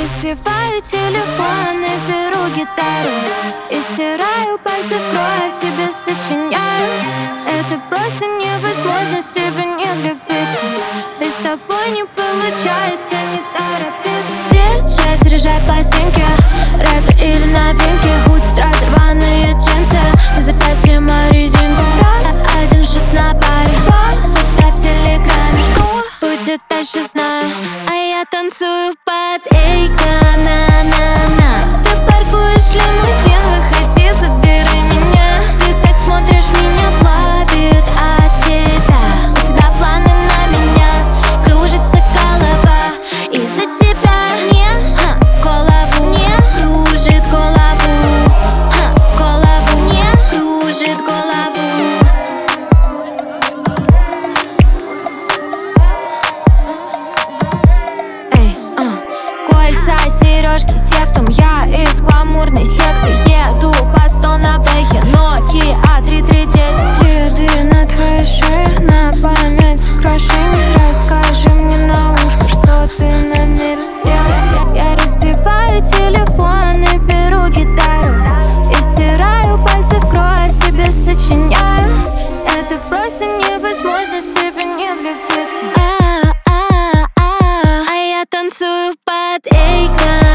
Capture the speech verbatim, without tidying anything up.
разбиваю телефон и беру гитару и стираю пальцы в кровь, тебе сочиняю. Это просто невозможно в тебя не влюбиться. Без тобой не получается не торопиться. Диджей заряжает пластинки, ретро или новинки, худ, страйк, рваные джинсы, на запястье мою резинку. Один шот на баре, фото в телеграме. Будет дальше, знаю, а я танцую под эйка, на-на-на. Ты паркуешь лимузин, выходи, забери меня. Ты так смотришь, меня плавит от тебя. У тебя планы на меня, кружится голова из-за тебя. Не, ха, голову не кружит голову, ха, голову не кружит голову. Эй, а, кольца, сережки, сектум. Я из гламурной секты. Еду под сто на бэхе, Nokia три три десять. Следы на твоей шее, на память украшений. Расскажи мне на ушко, что ты намерен сделать. Я, я разбиваю телефон и беру гитару и стираю пальцы в кровь, тебе сочиняю. Это просто невозможно в тебя не влюбиться. А, а, а, а я танцую под эйка.